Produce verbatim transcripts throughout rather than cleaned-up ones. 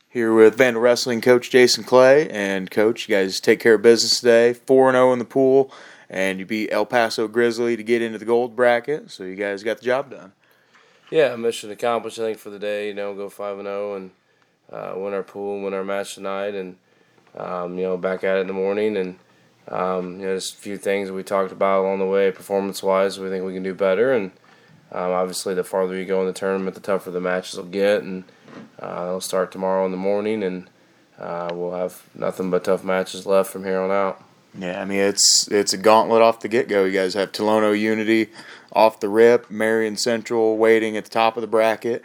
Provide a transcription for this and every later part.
Here with Vandal Wrestling coach Jason Clay. And, Coach, you guys take care of business today. four and oh in the pool, and you beat El Paso Grizzly to get into the gold bracket. So you guys got the job done. Yeah, mission accomplished, I think, for the day. You know, go five and oh and uh, win our pool and win our match tonight. And, um, you know, back at it in the morning. And, um, you know, just a few things that we talked about along the way, performance-wise, we think we can do better. And, um, obviously, the farther you go in the tournament, the tougher the matches will get. And, Uh, it'll start tomorrow in the morning, and uh, we'll have nothing but tough matches left from here on out. Yeah, I mean, it's it's a gauntlet off the get-go. You guys have Tolono Unity off the rip, Marion Central waiting at the top of the bracket,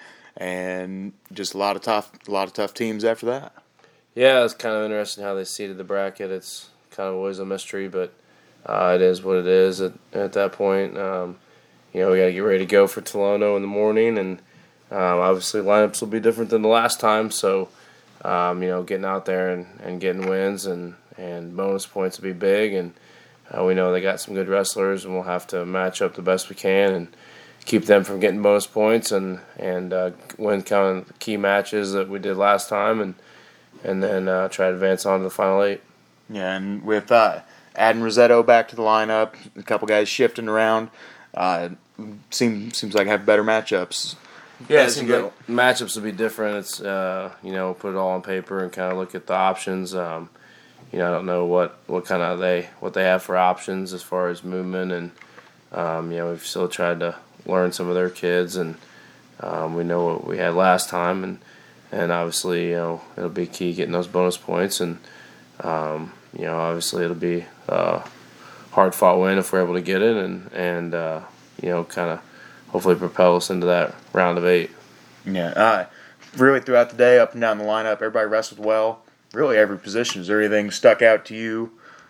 and just a lot of tough, a lot of tough teams after that. Yeah, it's kind of interesting how they seeded the bracket. It's kind of always a mystery, but uh, it is what it is at, at that point. Um, you know, we got to get ready to go for Tolono in the morning, and Um, obviously, lineups will be different than the last time, so um, you know, getting out there and, and getting wins and, and bonus points will be big. And uh, we know they got some good wrestlers, and we'll have to match up the best we can and keep them from getting bonus points and and uh, win kind of key matches that we did last time, and and then uh, try to advance on to the final eight. Yeah, and with uh, adding Rosetto back to the lineup, a couple guys shifting around, uh, seems seems like have better matchups. Yeah, it seems like matchups will be different. It's, uh, you know, put it all on paper and kind of look at the options. Um, you know, I don't know what, what kind of they what they have for options as far as movement, and um, you know, we've still tried to learn some of their kids, and um, we know what we had last time, and and obviously, you know, it'll be key getting those bonus points, and um, you know, obviously it'll be a hard fought win if we're able to get it, and and uh, you know, kind of hopefully propel us into that round of eight. Yeah, uh, really throughout the day, up and down the lineup, everybody wrestled well. Really every position. Is there anything stuck out to you?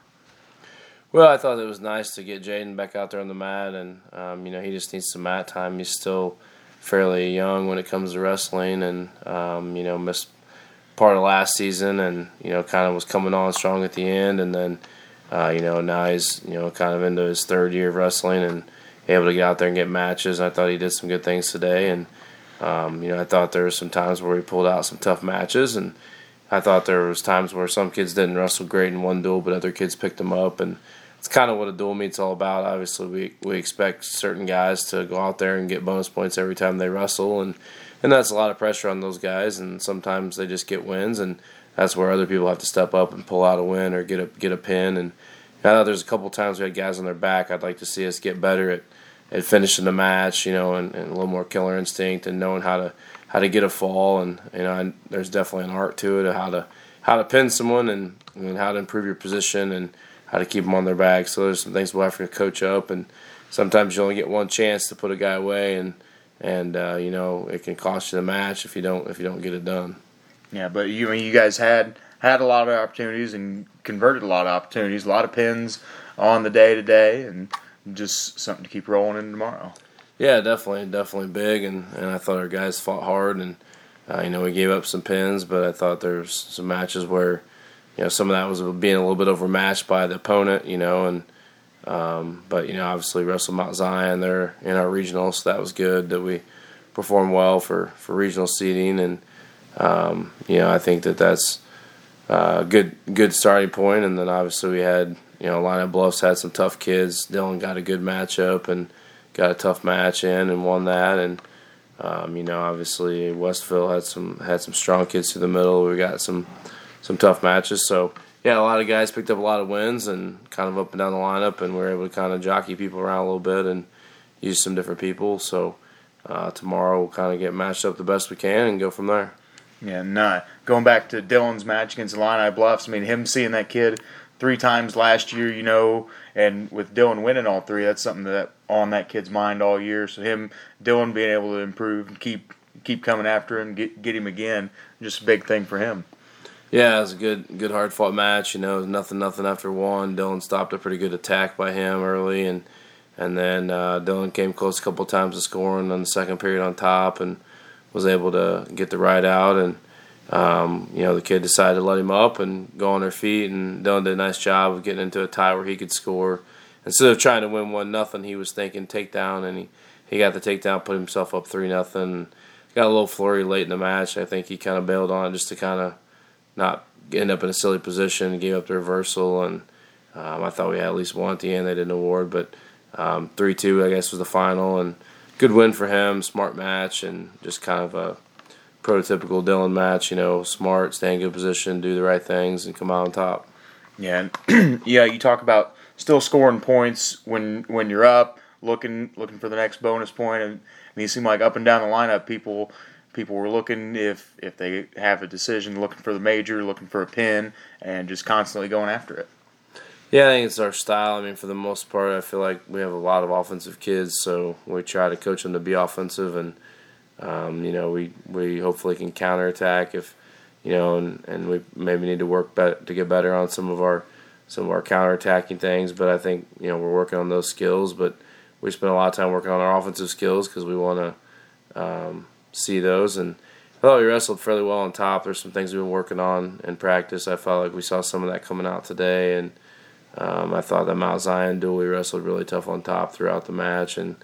Well, I thought it was nice to get Jaden back out there on the mat, and um, you know, he just needs some mat time. He's still fairly young when it comes to wrestling, and um, you know, missed part of last season, and you know, kind of was coming on strong at the end, and then uh, you know, now he's you know, kind of into his third year of wrestling and able to get out there and get matches. I thought he did some good things today, and um, you know, I thought there were some times where he pulled out some tough matches, and I thought there was times where some kids didn't wrestle great in one duel, but other kids picked them up, and it's kind of what a dual meet's all about. Obviously, we we expect certain guys to go out there and get bonus points every time they wrestle, and and that's a lot of pressure on those guys, and sometimes they just get wins, and that's where other people have to step up and pull out a win or get a get a pin. And I know there's a couple times we had guys on their back. I'd like to see us get better at at finishing the match, you know, and, and a little more killer instinct and knowing how to how to get a fall, and you know, and there's definitely an art to it of how to how to pin someone and, and how to improve your position and how to keep them on their back. So there's some things we'll have to coach up, and sometimes you only get one chance to put a guy away, and and uh, you know, it can cost you the match if you don't if you don't get it done. Yeah, but you you guys had had a lot of opportunities and converted a lot of opportunities, a lot of pins on the day today, and just something to keep rolling in tomorrow. Yeah, definitely, definitely big, and, and I thought our guys fought hard, and uh, you know, we gave up some pins, but I thought there was some matches where, you know, some of that was being a little bit overmatched by the opponent, you know, and um, but you know, obviously wrestled Mount Zion there in our regional, so that was good that we performed well for, for regional seeding, and um, you know, I think that that's a good good starting point, and then obviously we had. You know, Line of Bluffs had some tough kids. Dylan got a good matchup and got a tough match in and won that. And um, you know, obviously Westville had some had some strong kids through the middle. We got some some tough matches. So yeah, a lot of guys picked up a lot of wins and kind of up and down the lineup, and we were able to kind of jockey people around a little bit and use some different people. So uh, tomorrow we'll kind of get matched up the best we can and go from there. Yeah, and uh, going back to Dylan's match against Illini Bluffs, I mean, him seeing that kid three times last year, you know, and with Dylan winning all three, that's something that on that kid's mind all year. So him, Dylan being able to improve and keep keep coming after him, get get him again, just a big thing for him. Yeah, it was a good good hard fought match. You know, it was nothing nothing after one. Dylan stopped a pretty good attack by him early, and and then uh, Dylan came close a couple times to scoring on the second period on top, and was able to get the ride out. And Um, you know, the kid decided to let him up and go on their feet, and Dylan did a nice job of getting into a tie where he could score. Instead of trying to win one nothing, he was thinking takedown, and he, he got the takedown, put himself up three nothing, got a little flurry late in the match. I think he kind of bailed on it just to kind of not end up in a silly position, gave up the reversal, and um, I thought we had at least one at the end. They didn't award, but um, three two, I guess, was the final, and good win for him, smart match, and just kind of a prototypical Dylan match, you know, smart, stay in good position, do the right things, and come out on top. Yeah, and yeah, you talk about still scoring points when when you're up, looking looking for the next bonus point, and I mean, it seemed like up and down the lineup, people people were looking if if they have a decision, looking for the major, looking for a pin, and just constantly going after it. Yeah, I think it's our style. I mean, for the most part, I feel like we have a lot of offensive kids, so we try to coach them to be offensive, and um, you know, we we hopefully can counterattack if you know, and, and we maybe need to work better, to get better on some of our some of our counterattacking things. But I think you know we're working on those skills. But we spend a lot of time working on our offensive skills because we want to um, see those. And I thought we wrestled fairly well on top. There's some things we've been working on in practice. I felt like we saw some of that coming out today, and um, I thought that Mount Zion duel we wrestled really tough on top throughout the match, and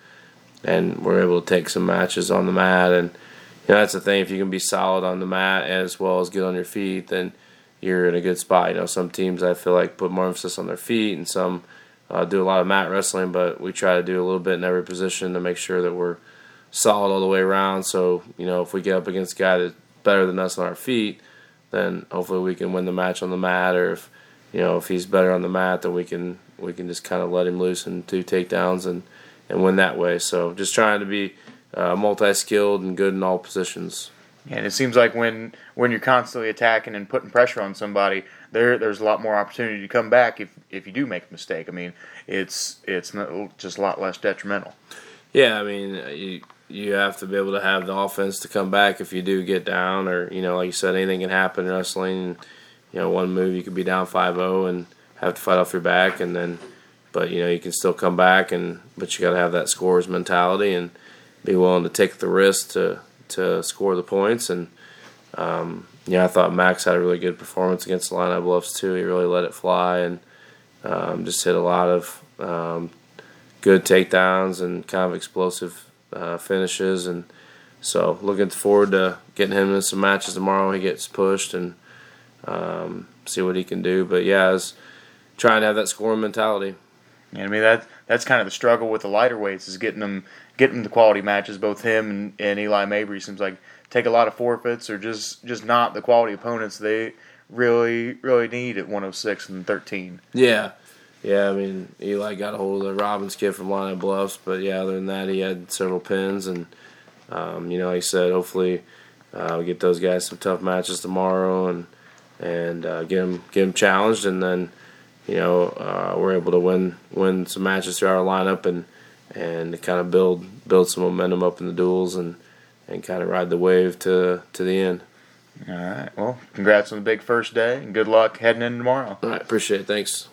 and we're able to take some matches on the mat. And you know, that's the thing. If you can be solid on the mat as well as good on your feet, then you're in a good spot. You know, some teams I feel like put more emphasis on their feet, and some uh, do a lot of mat wrestling. But we try to do a little bit in every position to make sure that we're solid all the way around. So you know, if we get up against a guy that's better than us on our feet, then hopefully we can win the match on the mat. Or if you know if he's better on the mat, then we can we can just kind of let him loose and do takedowns and and win that way. So just trying to be Uh, multi-skilled and good in all positions. And it seems like when when you're constantly attacking and putting pressure on somebody, there there's a lot more opportunity to come back if, if you do make a mistake. I mean, it's it's not, just a lot less detrimental. Yeah, I mean, you you have to be able to have the offense to come back if you do get down, or you know, like you said, anything can happen in wrestling. You know, one move you could be down five oh and have to fight off your back, and then, but you know, you can still come back, and but you got to have that scorer's mentality and be willing to take the risk to to score the points. And um, yeah, I thought Max had a really good performance against the Illini Bluffs too. He really let it fly and um, just hit a lot of um, good takedowns and kind of explosive uh, finishes. And so looking forward to getting him in some matches tomorrow. He gets pushed and um, see what he can do. But yeah, I was trying to have that scoring mentality. And I mean that that's kind of the struggle with the lighter weights is getting them getting the quality matches. Both him and, and Eli Mabry seems like take a lot of forfeits or just, just not the quality opponents they really really need at one oh six and thirteen. Yeah, yeah. I mean Eli got a hold of the Robbins kid from Illini Bluffs, but yeah, other than that, he had several pins, and um, you know, like I said, hopefully uh, we get those guys some tough matches tomorrow and and uh, get them get them challenged, and then. You know, uh, we're able to win win some matches through our lineup and and kind of build build some momentum up in the duels and, and kind of ride the wave to to the end. All right. Well, congrats on the big first day and good luck heading in tomorrow. All right. Appreciate it. Thanks.